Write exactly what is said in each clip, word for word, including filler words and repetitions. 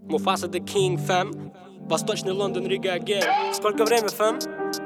Муфаса the King, фэм. Восточный Лондон, Рига, again. Сколько время, фэм?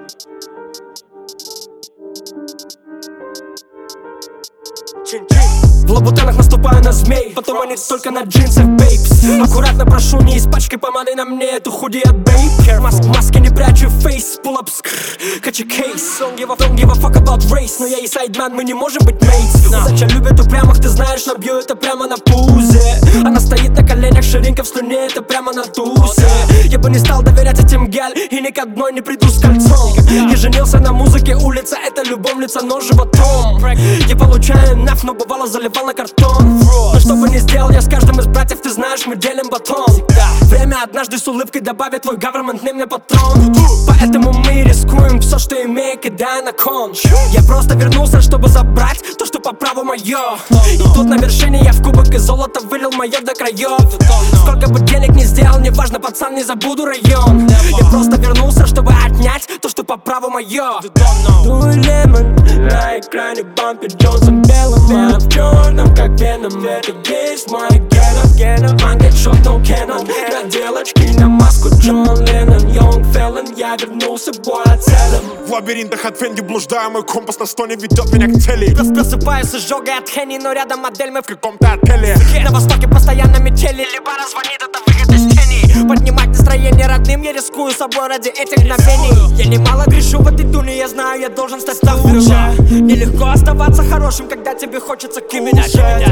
В лабутенах наступаю на змей, потом они только на джинсах, бейбс. Аккуратно прошу, не испачкай помадой на мне эту худи от бейб. Маск, маски не прячу, фейс, pull up, скррр, качи кейс. Don't give a, don't give a fuck about race, но я и сайдмен, мы не можем быть мейтс. Удача любит упрямых, ты знаешь, но бью это прямо на пузе. Она стоит на коленях, ширинка в слюне, это прямо на тусе. Я бы не стал доверять этим гель, и ни к одной не приду с кольцом. Я женился на музыке, улица, это любовница, но животом. Я получаю наф, но бывало заливал на картон. Но что бы ни сделал я с каждым из братьев, ты знаешь, мы делим батон. Время однажды с улыбкой добавит твой government, не мне патрон. Поэтому мы рискуем все, что имеем, кидая на кон. Я просто вернулся, чтобы забрать то, что по праву мое. И тут на вершине я в кубок из золота вылил мое до краев. Сколько бы денег не сделал, неважно, пацан, не забуду район. Я просто вернулся, чтобы отнять то, что по праву мое. Дуй лемон, на экране бампит Джонсом белым. Я в черном, как веном, это есть мой геном. Манкет шот, no canon. Надел очки на маску Джон Леннон. Young felon, я вернулся, бой, целым. В лабиринтах от Фенди блуждаю, мой компас на стоне ведет меня к цели. Просыпаюсь с изжогой от Хенни, но рядом модель мы в каком-то отеле. На востоке постоянно метели, либо звонит, это выход из тени. Поднимать настроение родным, я рискую собой ради этих мгновений. Я немало грешу в этой дуне, я знаю, я должен стать лучше. Нелегко оставаться хорошим, когда тебе хочется киминать.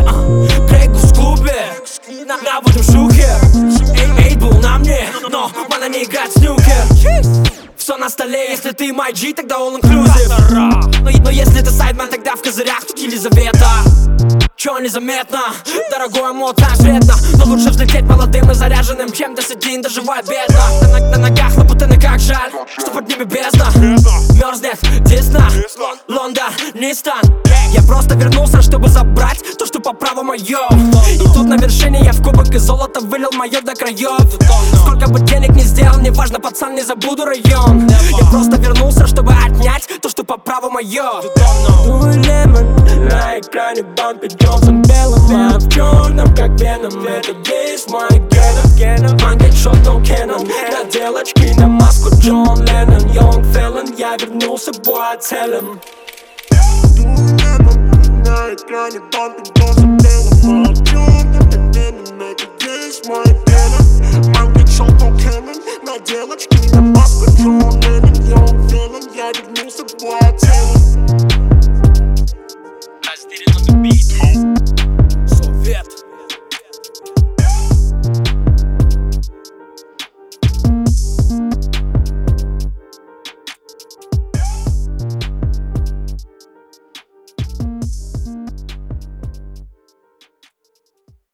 Крейгус в клубе, на, на будем шухе. Эй, эй, был на мне, но мана не играть в снюкер. Все на столе, если ты май джи, тогда all inclusive. Но, но если ты сайдмен, тогда в козырях тут Елизавета. Чё незаметно, дорогой мой тайм вредно. Но лучше взлететь молодым и заряженным, чем до седин доживать бедно. На, на, на ногах лабутены как жаль, что под ними бездна. Мерзнет Десна, Лондон, Нистан. Я просто вернулся, чтобы забрать то, что по праву мое. И тут на вершине я в кубок из золота вылил мое до краев. Сколько бы денег не сделал, неважно, пацан, не забуду район. Я просто вернулся, чтобы отнять то, что по праву мое. Дуй лемон, на экране бампит Джонсом белым. Я в черном, как веном, это есть мой геном. Манкет шот, no canon. Надел очки на маску Джон Леннон. Young felon, я вернулся, бой, целым. На экране бампит Джонсом